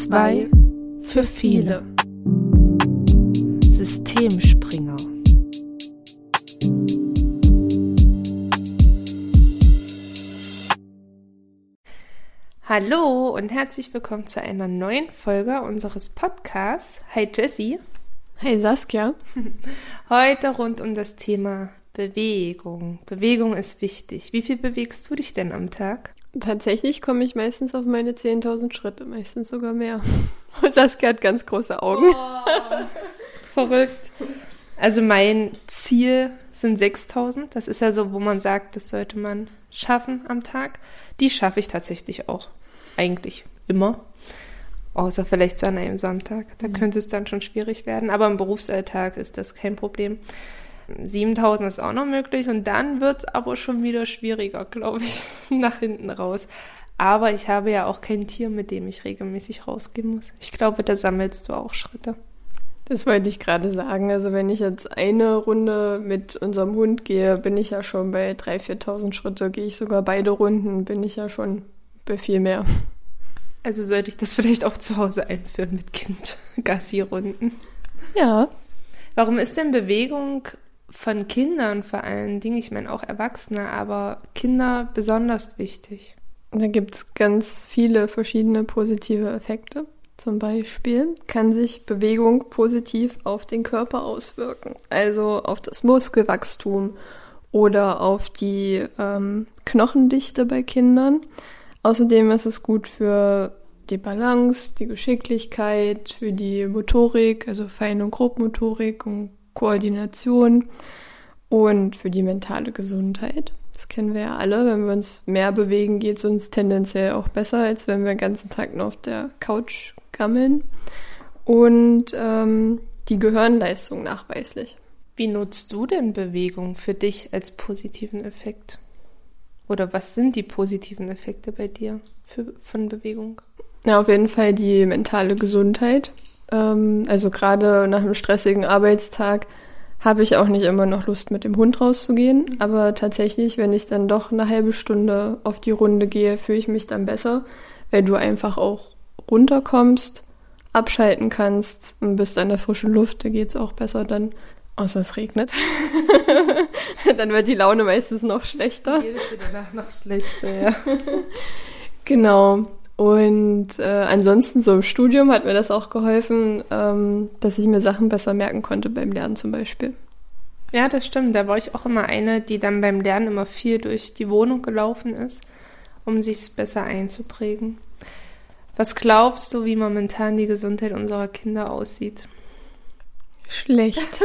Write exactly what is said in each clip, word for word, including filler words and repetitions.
Zwei für viele. Systemspringer. Hallo und herzlich willkommen zu einer neuen Folge unseres Podcasts. Hi Jessie. Hi Saskia. Heute rund um das Thema Bewegung. Bewegung ist wichtig. Wie viel bewegst du dich denn am Tag? Tatsächlich komme ich meistens auf meine zehntausend Schritte, meistens sogar mehr. Und Saskia hat ganz große Augen. Oh, verrückt. Also mein Ziel sind sechstausend. Das ist ja so, wo man sagt, das sollte man schaffen am Tag. Die schaffe ich tatsächlich auch. Eigentlich immer. Außer vielleicht so an einem Sonntag. Da könnte es dann schon schwierig werden. Aber im Berufsalltag ist das kein Problem. siebentausend ist auch noch möglich. Und dann wird es aber schon wieder schwieriger, glaube ich, nach hinten raus. Aber ich habe ja auch kein Tier, mit dem ich regelmäßig rausgehen muss. Ich glaube, da sammelst du auch Schritte. Das wollte ich gerade sagen. Also wenn ich jetzt eine Runde mit unserem Hund gehe, bin ich ja schon bei dreitausend, viertausend Schritte. Gehe ich sogar beide Runden, bin ich ja schon bei viel mehr. Also sollte ich das vielleicht auch zu Hause einführen mit Kind, Gassi-Runden. Ja. Warum ist denn Bewegung von Kindern vor allen Dingen, ich meine auch Erwachsene, aber Kinder besonders wichtig? Da gibt es ganz viele verschiedene positive Effekte. Zum Beispiel kann sich Bewegung positiv auf den Körper auswirken, also auf das Muskelwachstum oder auf die ähm, Knochendichte bei Kindern. Außerdem ist es gut für die Balance, die Geschicklichkeit, für die Motorik, also Fein- und Grobmotorik und Koordination und für die mentale Gesundheit. Das kennen wir ja alle. Wenn wir uns mehr bewegen, geht es uns tendenziell auch besser, als wenn wir den ganzen Tag nur auf der Couch gammeln. Und ähm, die Gehirnleistung nachweislich. Wie nutzt du denn Bewegung für dich als positiven Effekt? Oder was sind die positiven Effekte bei dir für, von Bewegung? Ja, auf jeden Fall die mentale Gesundheit. Ähm, also gerade nach einem stressigen Arbeitstag habe ich auch nicht immer noch Lust, mit dem Hund rauszugehen. Aber tatsächlich, wenn ich dann doch eine halbe Stunde auf die Runde gehe, fühle ich mich dann besser, weil du einfach auch runterkommst, abschalten kannst und bist an der frischen Luft. Da geht es auch besser dann, außer es regnet. Dann wird die Laune meistens noch schlechter. Jedes wird danach noch schlechter, ja. Genau. Und äh, ansonsten so im Studium hat mir das auch geholfen, ähm, dass ich mir Sachen besser merken konnte beim Lernen zum Beispiel. Ja, das stimmt. Da war ich auch immer eine, die dann beim Lernen immer viel durch die Wohnung gelaufen ist, um sich es besser einzuprägen. Was glaubst du, wie momentan die Gesundheit unserer Kinder aussieht? Schlecht.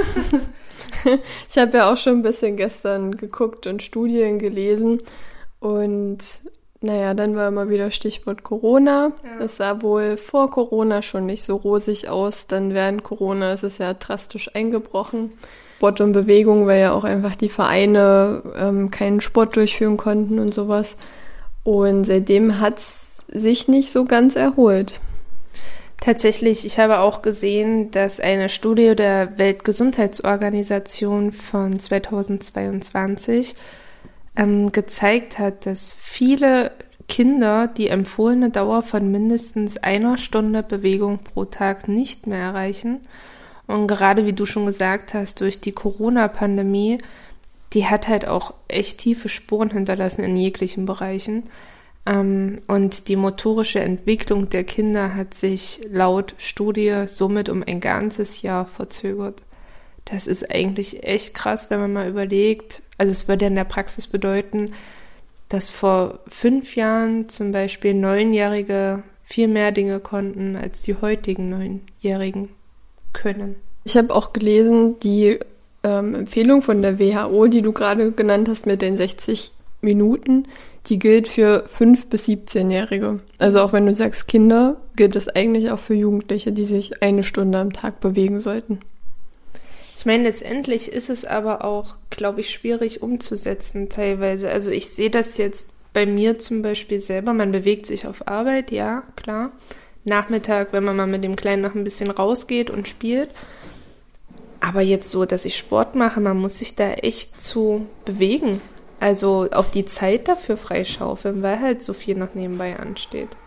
Ich habe ja auch schon ein bisschen gestern geguckt und Studien gelesen und naja, dann war immer wieder Stichwort Corona. Ja. Das sah wohl vor Corona schon nicht so rosig aus. Dann während Corona ist es ja drastisch eingebrochen. Sport und Bewegung, weil ja auch einfach die Vereine ähm, keinen Sport durchführen konnten und sowas. Und seitdem hat es sich nicht so ganz erholt. Tatsächlich, ich habe auch gesehen, dass eine Studie der Weltgesundheitsorganisation von zweitausendzweiundzwanzig ähm, gezeigt hat, dass viele Kinder die empfohlene Dauer von mindestens einer Stunde Bewegung pro Tag nicht mehr erreichen. Und gerade wie du schon gesagt hast, durch die Corona-Pandemie, die hat halt auch echt tiefe Spuren hinterlassen in jeglichen Bereichen. Ähm, und die motorische Entwicklung der Kinder hat sich laut Studie somit um ein ganzes Jahr verzögert. Das ist eigentlich echt krass, wenn man mal überlegt. Also es würde in der Praxis bedeuten, dass vor fünf Jahren zum Beispiel Neunjährige viel mehr Dinge konnten, als die heutigen Neunjährigen können. Ich habe auch gelesen, die ähm, Empfehlung von der W H O, die du gerade genannt hast mit den sechzig Minuten, die gilt für fünf- bis siebzehnjährige. Also auch wenn du sagst Kinder, gilt das eigentlich auch für Jugendliche, die sich eine Stunde am Tag bewegen sollten. Ich meine, letztendlich ist es aber auch, glaube ich, schwierig umzusetzen teilweise. Also ich sehe das jetzt bei mir zum Beispiel selber. Man bewegt sich auf Arbeit, ja, klar. Nachmittag, wenn man mal mit dem Kleinen noch ein bisschen rausgeht und spielt. Aber jetzt so, dass ich Sport mache, man muss sich da echt zu bewegen. Also auch die Zeit dafür freischaufeln, weil halt so viel noch nebenbei ansteht.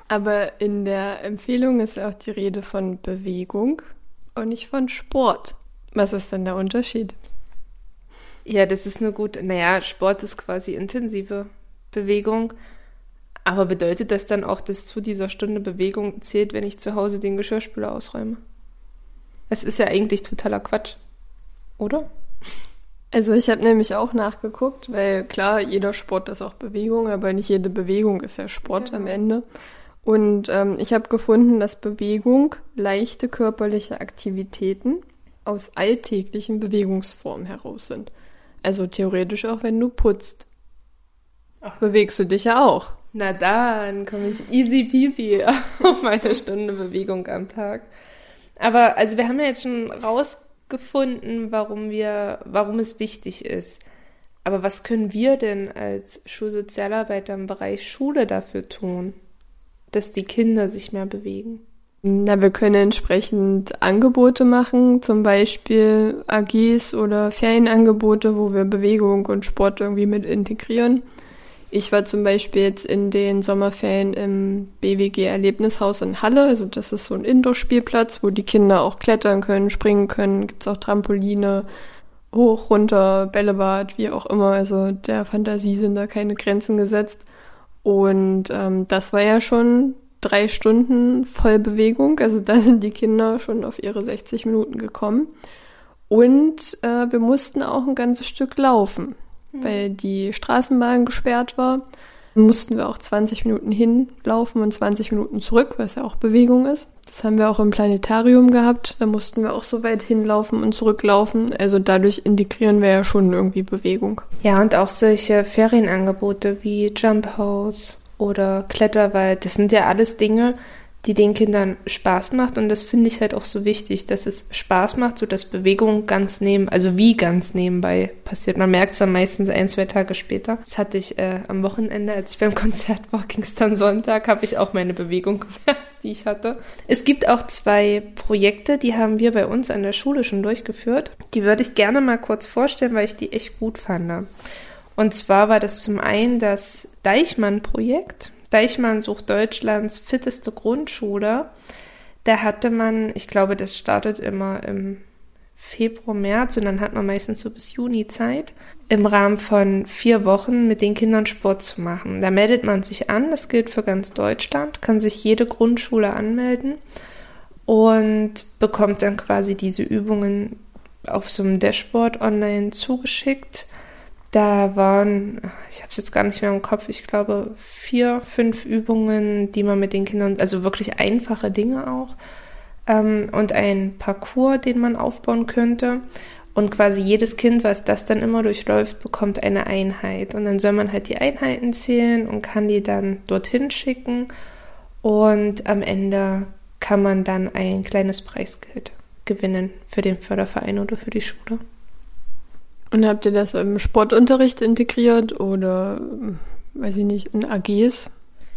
Aber in der Empfehlung ist ja auch die Rede von Bewegung und nicht von Sport. Was ist denn der Unterschied? Ja, das ist eine gute, naja, Sport ist quasi intensive Bewegung. Aber bedeutet das dann auch, dass zu dieser Stunde Bewegung zählt, wenn ich zu Hause den Geschirrspüler ausräume? Es ist ja eigentlich totaler Quatsch, oder? Also ich habe nämlich auch nachgeguckt, weil klar, jeder Sport ist auch Bewegung, aber nicht jede Bewegung ist ja Sport Genau. am Ende. Und ähm, ich habe gefunden, dass Bewegung leichte körperliche Aktivitäten aus alltäglichen Bewegungsformen heraus sind. Also theoretisch auch, wenn du putzt. Ach, bewegst du dich ja auch. Na dann komme ich easy peasy auf meine Stunde Bewegung am Tag. Aber also wir haben ja jetzt schon rausgefunden, warum wir, warum es wichtig ist. Aber was können wir denn als Schulsozialarbeiter im Bereich Schule dafür tun, dass die Kinder sich mehr bewegen? Na, wir können entsprechend Angebote machen, zum Beispiel A Gs oder Ferienangebote, wo wir Bewegung und Sport irgendwie mit integrieren. Ich war zum Beispiel jetzt in den Sommerferien im B W G-Erlebnishaus in Halle. Also das ist so ein Indoor-Spielplatz, wo die Kinder auch klettern können, springen können. Gibt es auch Trampoline, hoch, runter, Bällebad, wie auch immer. Also der Fantasie sind da keine Grenzen gesetzt. Und ähm, das war ja schon drei Stunden Vollbewegung. Also da sind die Kinder schon auf ihre sechzig Minuten gekommen. Und äh, wir mussten auch ein ganzes Stück laufen, mhm. weil die Straßenbahn gesperrt war. Mussten wir auch zwanzig Minuten hinlaufen und zwanzig Minuten zurück, was ja auch Bewegung ist. Das haben wir auch im Planetarium gehabt. Da mussten wir auch so weit hinlaufen und zurücklaufen. Also dadurch integrieren wir ja schon irgendwie Bewegung. Ja, und auch solche Ferienangebote wie Jump House oder Kletterwald, das sind ja alles Dinge, die den Kindern Spaß macht. Und das finde ich halt auch so wichtig, dass es Spaß macht, sodass Bewegung ganz neben, also wie ganz nebenbei passiert. Man merkt es dann meistens ein, zwei Tage später. Das hatte ich äh, am Wochenende, als ich beim Konzert war, ging es dann Sonntag, habe ich auch meine Bewegung gemerkt, die ich hatte. Es gibt auch zwei Projekte, die haben wir bei uns an der Schule schon durchgeführt. Die würde ich gerne mal kurz vorstellen, weil ich die echt gut fand. Und zwar war das zum einen das Deichmann-Projekt. Deichmann sucht Deutschlands fitteste Grundschule. Da hatte man, ich glaube, das startet immer im Februar, März und dann hat man meistens so bis Juni Zeit, im Rahmen von vier Wochen mit den Kindern Sport zu machen. Da meldet man sich an, das gilt für ganz Deutschland, kann sich jede Grundschule anmelden und bekommt dann quasi diese Übungen auf so einem Dashboard online zugeschickt. Da waren, ich habe es jetzt gar nicht mehr im Kopf, ich glaube vier, fünf Übungen, die man mit den Kindern, also wirklich einfache Dinge auch, ähm, und ein Parcours, den man aufbauen könnte. Und quasi jedes Kind, was das dann immer durchläuft, bekommt eine Einheit. Und dann soll man halt die Einheiten zählen und kann die dann dorthin schicken. Und am Ende kann man dann ein kleines Preisgeld gewinnen für den Förderverein oder für die Schule. Und habt ihr das im Sportunterricht integriert oder, weiß ich nicht, in A Gs?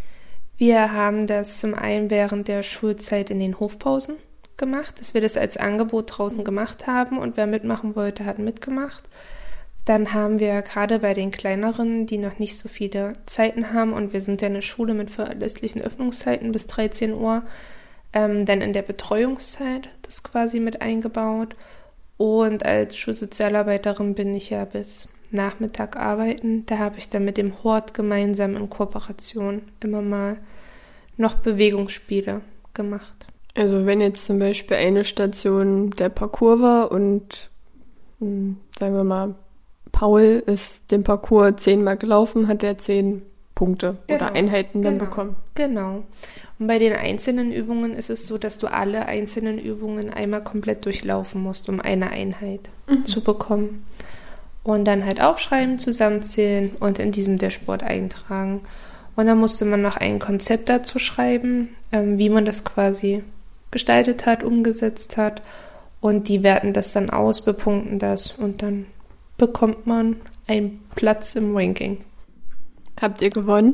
Wir haben das zum einen während der Schulzeit in den Hofpausen gemacht, dass wir das als Angebot draußen gemacht haben und wer mitmachen wollte, hat mitgemacht. Dann haben wir gerade bei den Kleineren, die noch nicht so viele Zeiten haben und wir sind ja eine Schule mit verlässlichen Öffnungszeiten bis dreizehn Uhr, ähm, dann in der Betreuungszeit das quasi mit eingebaut. Und als Schulsozialarbeiterin bin ich ja bis Nachmittag arbeiten. Da habe ich dann mit dem Hort gemeinsam in Kooperation immer mal noch Bewegungsspiele gemacht. Also wenn jetzt zum Beispiel eine Station der Parcours war und, mh, sagen wir mal, Paul ist den Parcours zehnmal gelaufen, hat er zehn Punkte genau, oder Einheiten dann genau, bekommen. Genau. Und bei den einzelnen Übungen ist es so, dass du alle einzelnen Übungen einmal komplett durchlaufen musst, um eine Einheit mhm. zu bekommen. Und dann halt aufschreiben, zusammenzählen und in diesem Dashboard eintragen. Und dann musste man noch ein Konzept dazu schreiben, ähm, wie man das quasi gestaltet hat, umgesetzt hat. Und die werten das dann aus, bepunkten das und dann bekommt man einen Platz im Ranking. Habt ihr gewonnen?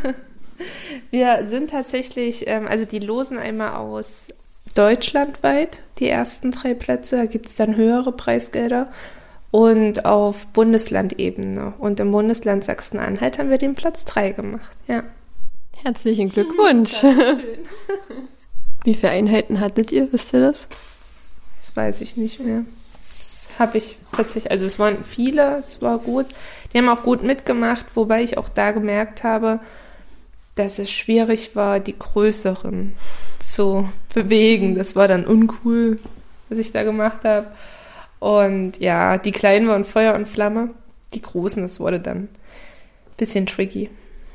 Wir sind tatsächlich, ähm, also die losen einmal aus deutschlandweit die ersten drei Plätze, da gibt es dann höhere Preisgelder und auf Bundeslandebene. Und im Bundesland Sachsen-Anhalt haben wir den Platz drei gemacht, ja. Herzlichen Glückwunsch. Wie viele Einheiten hattet ihr? Wisst ihr das? Das weiß ich nicht mehr. Das habe ich tatsächlich, also es waren viele, es war gut. Die haben auch gut mitgemacht, wobei ich auch da gemerkt habe, dass es schwierig war, die Größeren zu bewegen. Das war dann uncool, was ich da gemacht habe. Und ja, die Kleinen waren Feuer und Flamme. Die Großen, das wurde dann ein bisschen tricky.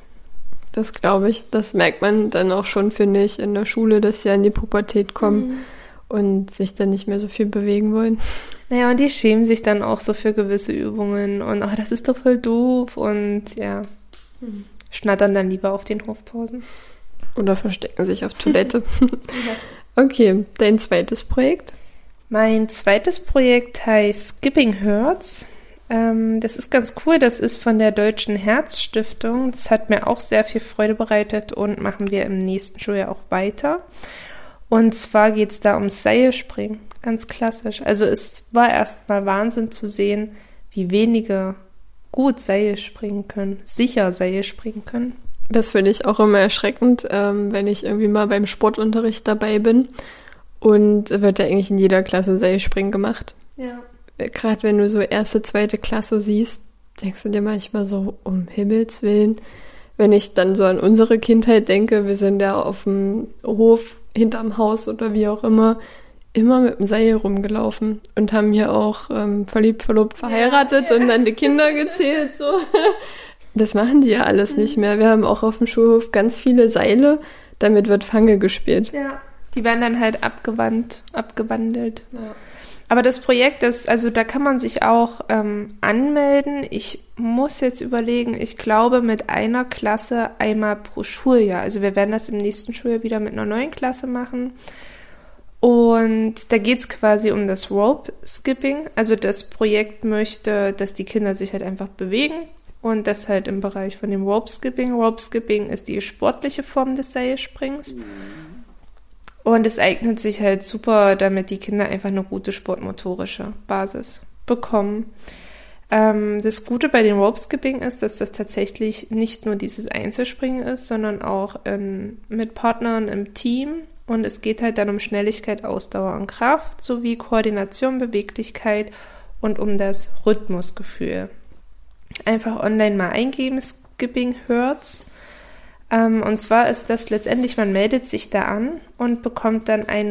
Das glaube ich. Das merkt man dann auch schon, finde ich, in der Schule, dass sie an die Pubertät kommen mhm. und sich dann nicht mehr so viel bewegen wollen. Naja, und die schämen sich dann auch so für gewisse Übungen und ach, das ist doch voll doof und ja, mhm. schnattern dann lieber auf den Hofpausen. Oder verstecken sich auf Toilette. Ja. Okay, dein zweites Projekt? Mein zweites Projekt heißt Skipping Hurts. Ähm, das ist ganz cool, das ist von der Deutschen Herzstiftung. Das hat mir auch sehr viel Freude bereitet und machen wir im nächsten Schuljahr auch weiter. Und zwar geht es da ums Seilspringen, ganz klassisch. Also es war erstmal Wahnsinn zu sehen, wie wenige gut Seil springen können, sicher Seil springen können. Das finde ich auch immer erschreckend, ähm, wenn ich irgendwie mal beim Sportunterricht dabei bin und wird ja eigentlich in jeder Klasse Seilspringen gemacht. Ja. Gerade wenn du so erste, zweite Klasse siehst, denkst du dir manchmal so, um Himmels Willen. Wenn ich dann so an unsere Kindheit denke, wir sind ja auf dem Hof hinterm Haus oder wie auch immer, immer mit dem Seil rumgelaufen und haben hier auch ähm, verliebt, verlobt, verheiratet ja, ja. und dann die Kinder gezählt. So. Das machen die ja alles mhm. nicht mehr. Wir haben auch auf dem Schulhof ganz viele Seile, damit wird Fange gespielt. Ja, die werden dann halt abgewandt, abgewandelt. Ja. Aber das Projekt ist, also da kann man sich auch ähm, anmelden. Ich muss jetzt überlegen, ich glaube mit einer Klasse einmal pro Schuljahr. Also wir werden das im nächsten Schuljahr wieder mit einer neuen Klasse machen. Und da geht es quasi um das Rope Skipping. Also das Projekt möchte, dass die Kinder sich halt einfach bewegen. Und das halt im Bereich von dem Rope Skipping. Rope Skipping ist die sportliche Form des Seilsprings. Mhm. Und es eignet sich halt super, damit die Kinder einfach eine gute sportmotorische Basis bekommen. Ähm, das Gute bei dem Rope Skipping ist, dass das tatsächlich nicht nur dieses Einzelspringen ist, sondern auch in, mit Partnern im Team. Und es geht halt dann um Schnelligkeit, Ausdauer und Kraft sowie Koordination, Beweglichkeit und um das Rhythmusgefühl. Einfach online mal eingeben, Skipping Hurts. Um, und zwar ist das letztendlich, man meldet sich da an und bekommt dann ein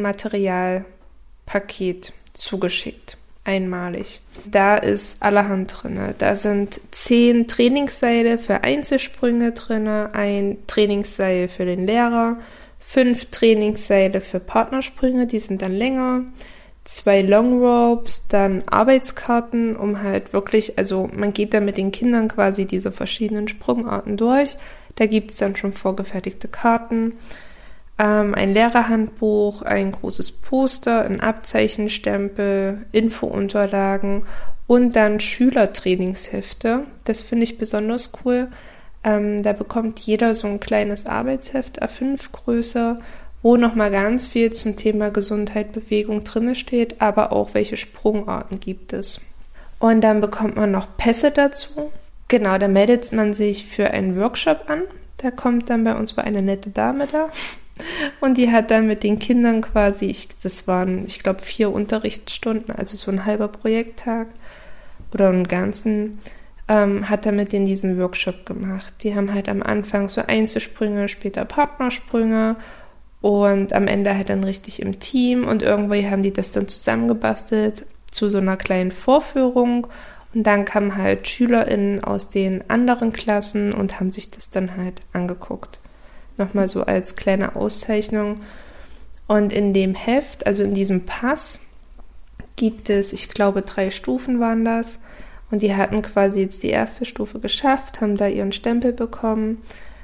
Materialpaket zugeschickt, einmalig. Da ist allerhand drin. Da sind zehn Trainingsseile für Einzelsprünge drin, ein Trainingsseil für den Lehrer, fünf Trainingsseile für Partnersprünge, die sind dann länger, zwei Long Ropes, dann Arbeitskarten, um halt wirklich, also man geht dann mit den Kindern quasi diese verschiedenen Sprungarten durch. Da gibt es dann schon vorgefertigte Karten, ähm, ein Lehrerhandbuch, ein großes Poster, ein Abzeichenstempel, Infounterlagen und dann Schülertrainingshefte. Das finde ich besonders cool. Ähm, da bekommt jeder so ein kleines Arbeitsheft A fünf Größe, wo nochmal ganz viel zum Thema Gesundheit, Bewegung drin steht, aber auch welche Sprungarten gibt es. Und dann bekommt man noch Pässe dazu. Genau, da meldet man sich für einen Workshop an. Da kommt dann bei uns eine nette Dame da und die hat dann mit den Kindern quasi, ich, das waren, ich glaube, vier Unterrichtsstunden, also so ein halber Projekttag oder einen ganzen, ähm, hat dann mit denen diesen Workshop gemacht. Die haben halt am Anfang so Einzelsprünge, später Partnersprünge und am Ende halt dann richtig im Team und irgendwie haben die das dann zusammengebastelt zu so einer kleinen Vorführung. Und dann kamen halt SchülerInnen aus den anderen Klassen und haben sich das dann halt angeguckt. Nochmal so als kleine Auszeichnung. Und in dem Heft, also in diesem Pass, gibt es, ich glaube, drei Stufen waren das. Und die hatten quasi jetzt die erste Stufe geschafft, haben da ihren Stempel bekommen.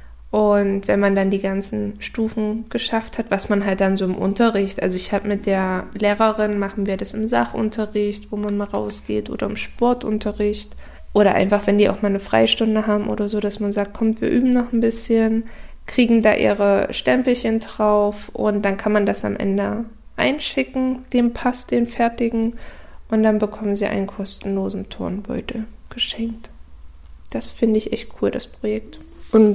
Und wenn man dann die ganzen Stufen geschafft hat, was man halt dann so im Unterricht, also ich habe mit der Lehrerin, machen wir das im Sachunterricht, wo man mal rausgeht oder im Sportunterricht oder einfach, wenn die auch mal eine Freistunde haben oder so, dass man sagt, kommt, wir üben noch ein bisschen, kriegen da ihre Stempelchen drauf und dann kann man das am Ende einschicken, den Pass, den fertigen und dann bekommen sie einen kostenlosen Turnbeutel geschenkt. Das finde ich echt cool, das Projekt. Und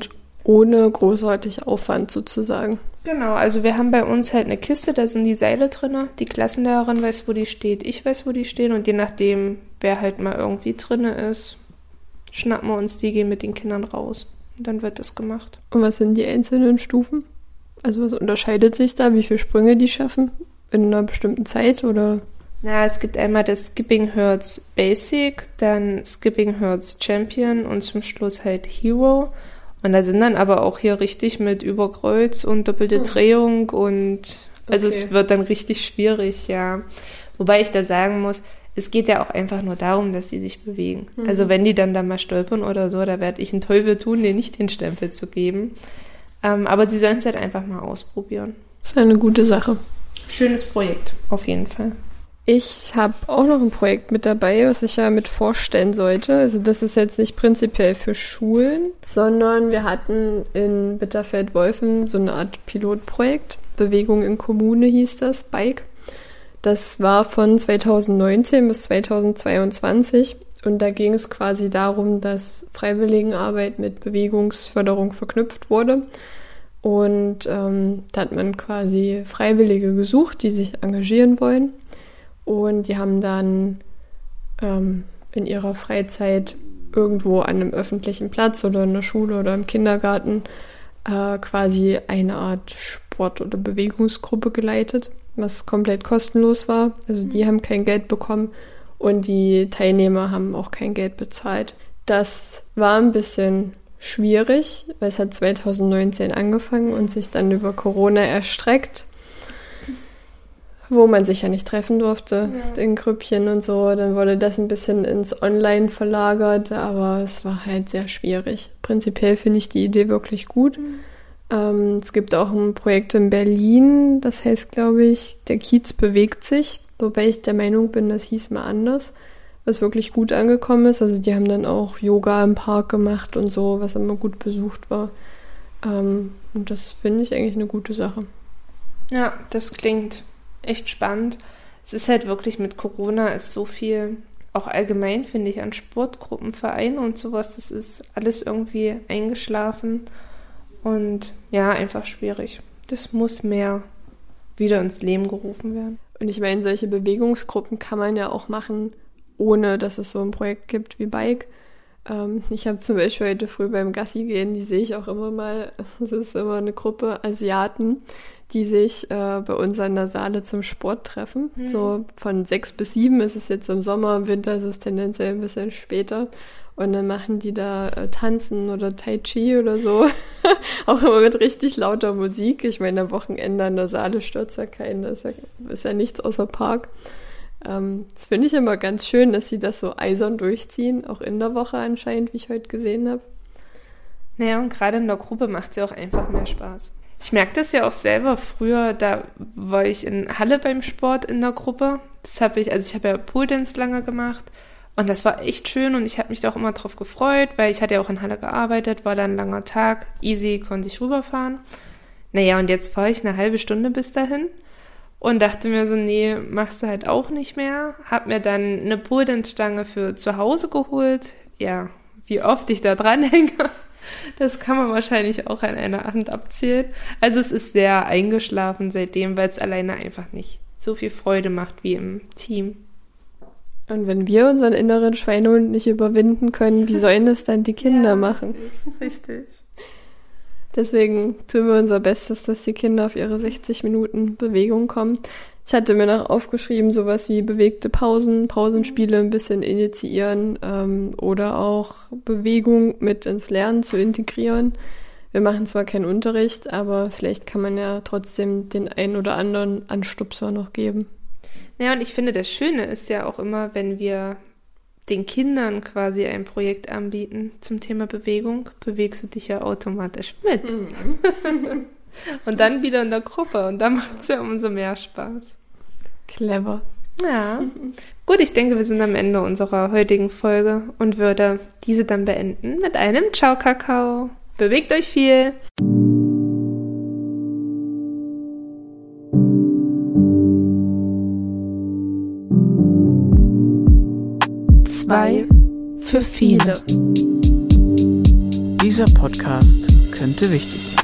ohne großartig Aufwand sozusagen. Genau, also wir haben bei uns halt eine Kiste, da sind die Seile drin. Die Klassenlehrerin weiß, wo die steht, ich weiß, wo die stehen und je nachdem, wer halt mal irgendwie drin ist, schnappen wir uns die, gehen mit den Kindern raus. Und dann wird das gemacht. Und was sind die einzelnen Stufen? Also was unterscheidet sich da, wie viele Sprünge die schaffen in einer bestimmten Zeit oder? Na, es gibt einmal das Skipping Hertz Basic, dann Skipping Hertz Champion und zum Schluss halt Hero. Und da sind dann aber auch hier richtig mit Überkreuz und doppelte oh. Drehung und also okay. Es wird dann richtig schwierig, ja. Wobei ich da sagen muss, es geht ja auch einfach nur darum, dass sie sich bewegen. Mhm. Also wenn die dann da mal stolpern oder so, da werde ich einen Teufel tun, denen nicht den Stempel zu geben. Ähm, aber sie sollen es halt einfach mal ausprobieren. Das ist eine gute Sache. Schönes Projekt, auf jeden Fall. Ich habe auch noch ein Projekt mit dabei, was ich ja mit vorstellen sollte. Also das ist jetzt nicht prinzipiell für Schulen, sondern wir hatten in Bitterfeld-Wolfen so eine Art Pilotprojekt. Bewegung in Kommune hieß das, Bike. Das war von zweitausendneunzehn bis zweitausendzweiundzwanzig und da ging es quasi darum, dass Freiwilligenarbeit mit Bewegungsförderung verknüpft wurde. Und ähm, da hat man quasi Freiwillige gesucht, die sich engagieren wollen. Und die haben dann ähm, in ihrer Freizeit irgendwo an einem öffentlichen Platz oder in der Schule oder im Kindergarten äh, quasi eine Art Sport- oder Bewegungsgruppe geleitet, was komplett kostenlos war. Also die haben kein Geld bekommen und die Teilnehmer haben auch kein Geld bezahlt. Das war ein bisschen schwierig, weil es hat zweitausendneunzehn angefangen und sich dann über Corona erstreckt, wo man sich ja nicht treffen durfte, ja. in Grüppchen und so. Dann wurde das ein bisschen ins Online verlagert, aber es war halt sehr schwierig. Prinzipiell finde ich die Idee wirklich gut. Mhm. Ähm, es gibt auch ein Projekt in Berlin, das heißt, glaube ich, der Kiez bewegt sich, wobei ich der Meinung bin, das hieß mal anders, was wirklich gut angekommen ist. Also die haben dann auch Yoga im Park gemacht und so, was immer gut besucht war. Ähm, und das finde ich eigentlich eine gute Sache. Ja, das klingt echt spannend. Es ist halt wirklich mit Corona ist so viel, auch allgemein finde ich, an Sportgruppen, Vereinen und sowas, das ist alles irgendwie eingeschlafen und ja, einfach schwierig. Das muss mehr wieder ins Leben gerufen werden. Und ich meine, solche Bewegungsgruppen kann man ja auch machen, ohne dass es so ein Projekt gibt wie Bike. Ähm, ich habe zum Beispiel heute früh beim Gassi gehen, die sehe ich auch immer mal, das ist immer eine Gruppe Asiaten, die sich äh, bei uns an der Saale zum Sport treffen. Mhm. So von sechs bis sieben ist es jetzt im Sommer, im Winter ist es tendenziell ein bisschen später. Und dann machen die da äh, Tanzen oder Tai Chi oder so. Auch immer mit richtig lauter Musik. Ich meine, am Wochenende an der Saale stört ja keinen. Das ist ja, ist ja nichts außer Park. Ähm, das finde ich immer ganz schön, dass sie das so eisern durchziehen. Auch in der Woche anscheinend, wie ich heute gesehen habe. Naja, und gerade in der Gruppe macht es ja auch einfach mehr Spaß. Ich merke das ja auch selber. Früher, da war ich in Halle beim Sport in der Gruppe. Das habe ich, also ich habe ja Pole Dance lange gemacht und das war echt schön und ich habe mich da auch immer drauf gefreut, weil ich hatte ja auch in Halle gearbeitet, war dann ein langer Tag, easy, konnte ich rüberfahren. Naja, und jetzt fahre ich eine halbe Stunde bis dahin und dachte mir so, nee, machst du halt auch nicht mehr. Hab mir dann eine Pole Dance Stange für zu Hause geholt. Ja, wie oft ich da dranhänge. Das kann man wahrscheinlich auch an einer Hand abzählen. Also es ist sehr eingeschlafen seitdem, weil es alleine einfach nicht so viel Freude macht wie im Team. Und wenn wir unseren inneren Schweinehund nicht überwinden können, wie sollen das dann die Kinder ja, machen? Richtig. Deswegen tun wir unser Bestes, dass die Kinder auf ihre sechzig Minuten Bewegung kommen. Ich hatte mir noch aufgeschrieben, sowas wie bewegte Pausen, Pausenspiele ein bisschen initiieren ähm, oder auch Bewegung mit ins Lernen zu integrieren. Wir machen zwar keinen Unterricht, aber vielleicht kann man ja trotzdem den einen oder anderen Anstupser noch geben. Ja, und ich finde, das Schöne ist ja auch immer, wenn wir den Kindern quasi ein Projekt anbieten zum Thema Bewegung, bewegst du dich ja automatisch mit. Mhm. Und dann wieder in der Gruppe und da macht es ja umso mehr Spaß. Clever. Ja. Gut, ich denke, wir sind am Ende unserer heutigen Folge und würde diese dann beenden mit einem Ciao, Kakao. Bewegt euch viel. Zwei für viele. Dieser Podcast könnte wichtig sein.